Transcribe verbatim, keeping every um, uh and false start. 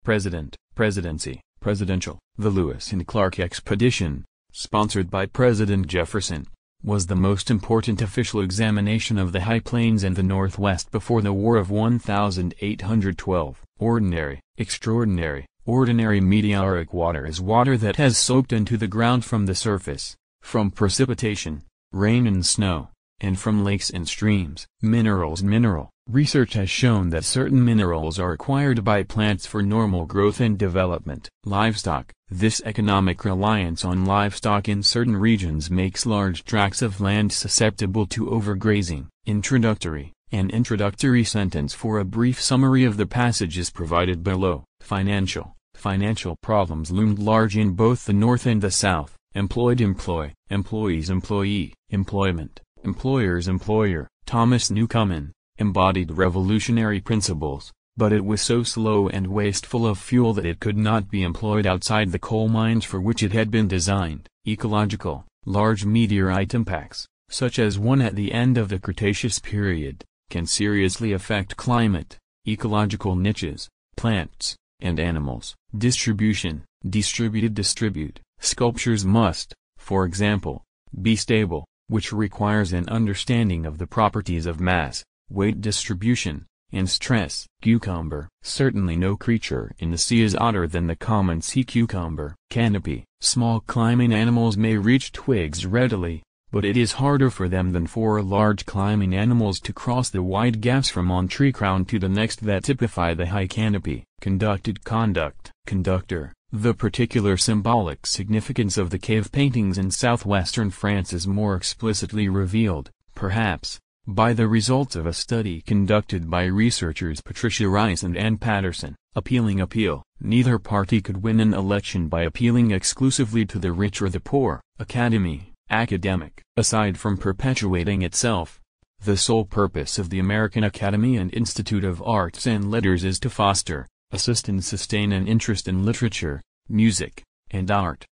President, Presidency, Presidential. The Lewis and Clark Expedition, sponsored by President Jefferson, was the most important official examination of the High Plains and the Northwest before the War of eighteen twelve. Ordinary, extraordinary, ordinary meteoric water is water that has soaked into the ground from the surface, from precipitation, rain and snow, and from lakes and streams. Minerals. Mineral research has shown that certain minerals are acquired by plants for normal growth and development. Livestock. This economic reliance on livestock in certain regions makes large tracts of land susceptible to overgrazing. Introductory. An introductory sentence for a brief summary of the passage is provided below. Financial. Financial problems loomed large in both the North and the South. Employed. Employ. Employees. Employee. Employment. Employers. Employer. Thomas Newcomen embodied revolutionary principles, but it was so slow and wasteful of fuel that it could not be employed outside the coal mines for which it had been designed. Ecological. Large meteorite impacts, such as one at the end of the Cretaceous period, can seriously affect climate, ecological niches, plants, and animals. Distribution. Distributed. Distribute. Sculptures must, for example, be stable, which requires an understanding of the properties of mass, weight distribution, and stress. Cucumber. Certainly no creature in the sea is odder than the common sea cucumber. Canopy. Small climbing animals may reach twigs readily, but it is harder for them than for large climbing animals to cross the wide gaps from one tree crown to the next that typify the high canopy. Conducted. Conduct. Conductor. The particular symbolic significance of the cave paintings in southwestern France is more explicitly revealed, perhaps, by the results of a study conducted by researchers Patricia Rice and Ann Patterson. Appealing. Appeal. Neither party could win an election by appealing exclusively to the rich or the poor. Academy. Academic. Aside from perpetuating itself, the sole purpose of the American Academy and Institute of Arts and Letters is to foster, assist and sustain an interest in literature, music, and art.